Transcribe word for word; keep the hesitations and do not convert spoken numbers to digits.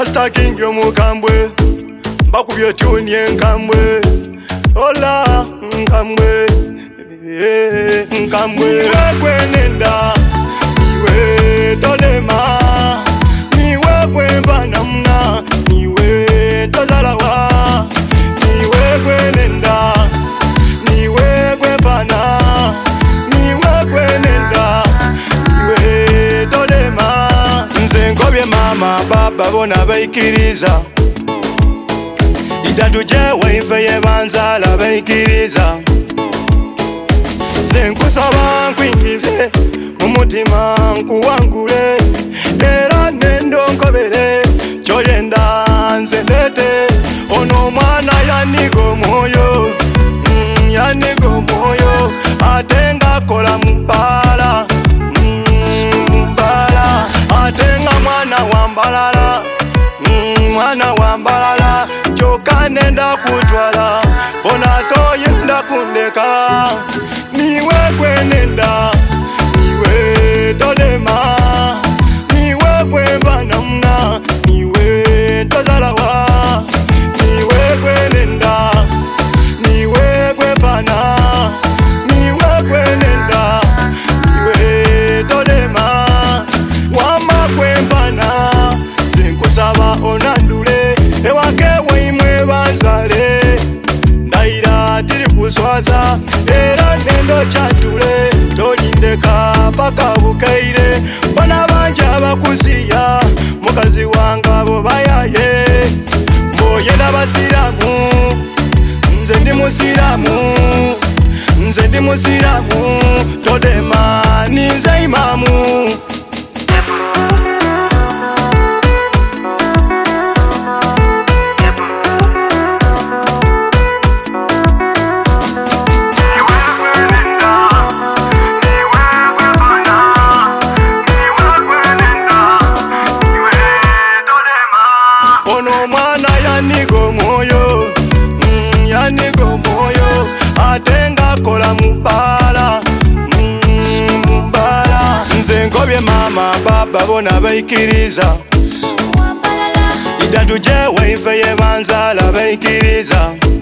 Rasta King yo mukambwe bakubye tuni enkambwe ola nkambwe nkambwe kwenenda niwe tolema niwe kwemba namna niwe tozalawa niwe kwenenda niwe kwembana niwe kwenenda niwe tolema nze nkobye mama baba bona baikiriza idatu jewe ife yebanzala baikiriza senkusaba nkwingize mumutima nkuwangule era nendo nkobere choyenda nzendete ono mwana yanigo moyo mm, yanigo moyo atenga kola mbala mm, mbala atenga mwana wambalala mm, mwana wambalala choka nenda kutwala bona toyenda kundeka niwe kwenenda niwe tolema niwe kwemba namna niwe tozalawa niwe kwenenda niwe kwembana niwe kwenenda niwe tolema wama kwembana senkusaba onandule ewake weimwe banzale ndaira tiri kuswaza era nendo chatule tolindeka paka bukaire bana banja bakuziya mukazi wanga bo bayaye mboye nabasiramu nze ndi musiramu nze ndi musiramu todema ninze imamu yanigo moyo mm, yanigo moyo atenga kola mubala mm, mubala nze nkobye mama baba bona baikiriza idatu jewe ife yebanzala baikiriza